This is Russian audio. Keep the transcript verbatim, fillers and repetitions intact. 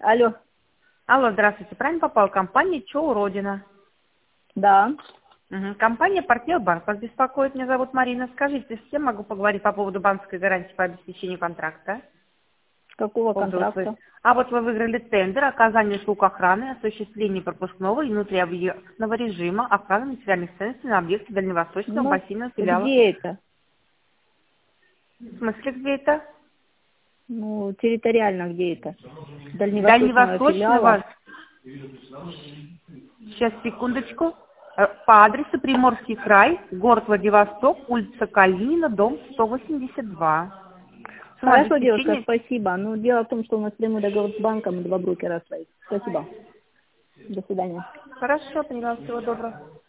Алло. Алло, здравствуйте. Правильно попала? Компания ЧОУ «Родина». Да. Угу. Компания «Партнер Банк» вас беспокоит. Меня зовут Марина. Скажите, с кем могу поговорить по поводу банковской гарантии по обеспечению контракта? Какого По поводу вот вы- контракта? А вот вы выиграли тендер оказания услуг охраны, осуществления пропускного и внутриобъектного режима охраны материальных ценностей на объекте Дальневосточного Ну, бассейнового филиала. где это? В смысле, где это? Ну, территориально где это? Дальневосточного филиала. Дальневосточного. Сейчас, секундочку. Э, По адресу Приморский край, город Владивосток, улица Калинина, дом сто восемьдесят два. Сумма Хорошо, девушка, обеспечения. спасибо. Ну, дело в том, что у нас прямой договор с банком и два брокера своих. Спасибо. До свидания. Хорошо, поняла. Всего доброго.